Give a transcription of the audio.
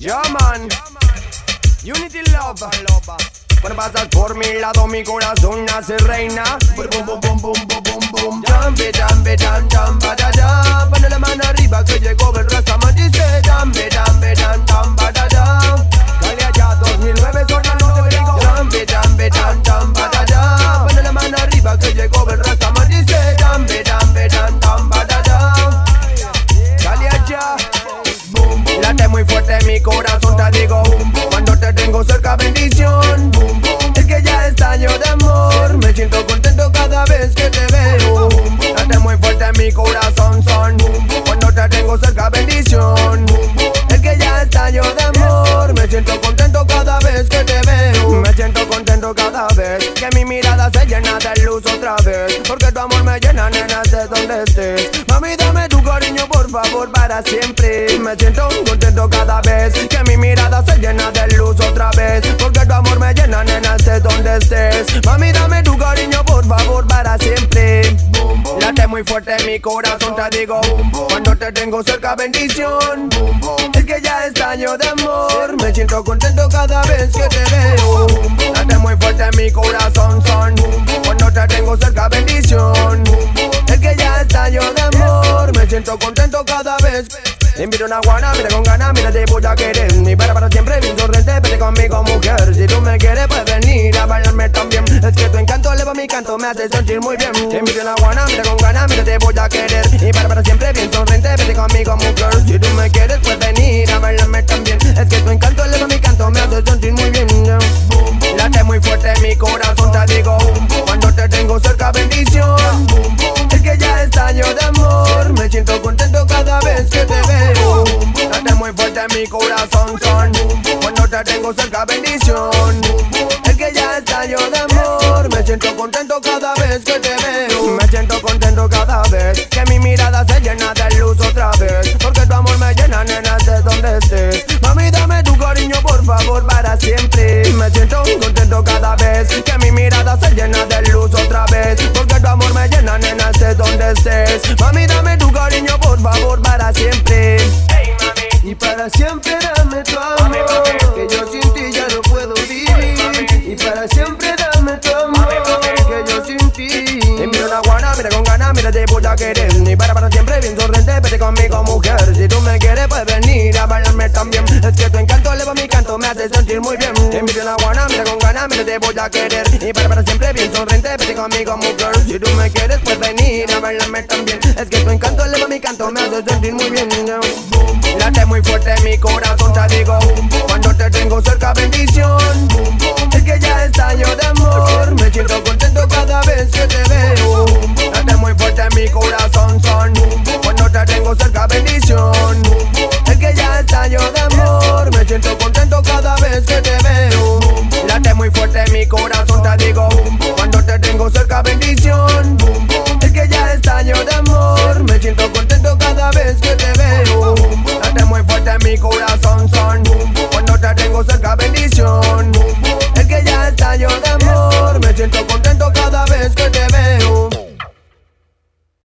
Yeah, man. Unity Love. Cuando pasas por mi lado, mi corazón nace reina. Bum, bum, bum, bum, bum, bum, bum. Jambe, jambe, jam, jam, badada. Pone la mano arriba que llegó el Rastaman. Dice jambe, jambe, jam, jam, badada. Cali allá 2009, zona norte te digo. Jambe, jambe, jam, jam, badada. Pone la mano arriba que llegó el Rastaman. Dice jambe, jambe, jam, jam, badada. Cali allá. Late muy fuerte mi corazón, te digo. Cuando te tengo cerca, bendición. Es que ya estallo de amor. Me siento contento cada vez que te veo. Late muy fuerte mi corazón, son. Cuando te tengo cerca, bendición. Es que ya estallo de amor. Me siento contento cada vez que te veo. Me siento contento cada vez que mi mirada se llena de luz otra vez. Porque tu amor me llena, nena, de donde estés. Mami, dame tu cariño, por favor, para siempre. Me siento contento cada vez que mi mirada se llena de luz otra vez. Porque tu amor me llena, nena, de donde estés. Mami, dame tu cariño, por favor, para siempre. Late muy fuerte mi corazón, te digo. Cuando te tengo cerca, bendición. Es que ya estallo de amor. Me siento contento cada vez que te veo. Late muy fuerte mi corazón, son. Cuando te tengo cerca, bendición. Es que ya estallo de amor. Me siento contento cada vez. Te invito a una guana, mira con ganas, mira te voy a querer. Ni para siempre, bien sonriente, vete conmigo mujer. Si tú me quieres puedes venir a bailarme también. Es que tu encanto eleva mi canto, me hace sentir muy bien. Te invito a una guana, mira con ganas, mira te voy a querer. Y para siempre, bien sonriente, vete conmigo mujer. Si tú me quieres puedes venir a bailarme también. Es que tu encanto eleva mi canto, me hace sentir muy bien. Late muy fuerte mi corazón, te digo. Cuando te tengo cerca, bendición. Es que ya estallo de amor. Me siento contento cada vez que te veo. Late muy fuerte mi corazón, son. Cuando te tengo cerca, bendición. Es que ya estallo de amor. Me siento contento cada vez que te veo. Me siento contento cada vez que mi mirada se llena de luz otra vez. Porque tu amor me llena, nena, de donde estés. Mami, dame tu cariño, por favor, para siempre. Me siento contento cada vez que mi mirada se llena de luz otra vez. Porque tu amor me llena, nena, de donde estés. Mami, dame tu cariño, por favor, para siempre. Hey, mami. Y para siempre dame tu amor, que yo sin ti ya no puedo vivir. Y para siempre dame tu amor, que yo sin ti. Te miro una guana, mira con ganas, mira te voy a querer. Y para siempre, bien sonriente, vete conmigo mujer. Si tú me quieres puedes venir a bailarme también. Es que tu encanto eleva mi canto, me hace sentir muy bien. Te miro una guana, mira con ganas, mira te voy a querer. Y para siempre, bien sonriente, vete conmigo mujer. Si tú me quieres puedes venir a bailarme también. Es que tu encanto eleva mi canto, me hace sentir muy bien. Late muy fuerte mi corazón, te digo. Cuando te tengo cerca, bendición. Es que ya estallo de amor. Me siento contento cada vez que te veo. Late muy fuerte mi corazón, son. Cuando te tengo cerca, bendición. Es que ya estallo de amor. Me siento contento cada vez que te veo. Late muy fuerte mi corazón, te digo. Cuando te tengo cerca, bendición. Es que ya estallo de amor. Me siento contento cada vez que te veo. Late muy fuerte mi corazón,